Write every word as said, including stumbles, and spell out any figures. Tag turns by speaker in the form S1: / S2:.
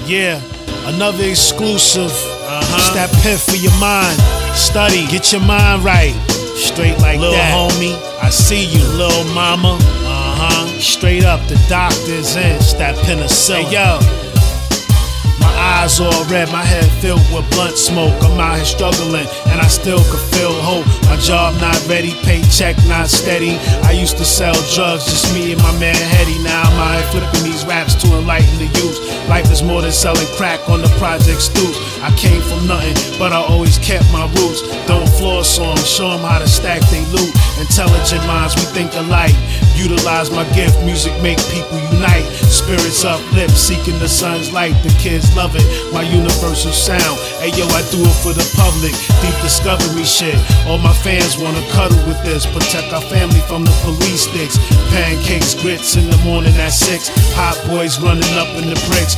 S1: Yeah, another exclusive. Uh-huh. It's that pen for your mind. Study, get your mind right. Straight like Lil that. Little homie, I see you, little mama. Uh-huh. Straight up, the doctor's in. It's that penicillin. Hey, yo. My eyes all red, my head filled with blunt smoke. I'm out here struggling, and I still can feel hope. My job not ready, paycheck not steady. I used to sell drugs, just me and my man Hetty. Now I'm out here flipping these raps to enlighten the youth. Life is more than selling crack on the project stoop. I came from nothing, but I always kept my roots. Don't floss on them, show them how to stack they loot. Intelligent minds, we think alike. Utilize my gift, music make people unite. Spirits uplift, seeking the sun's light. The kids love it, my universal sound. Hey yo, I do it for the public, deep discovery shit. All my fans wanna cuddle with this. Protect our family from the police sticks. Pancakes, grits in the morning at six. Hot boys running up in the bricks.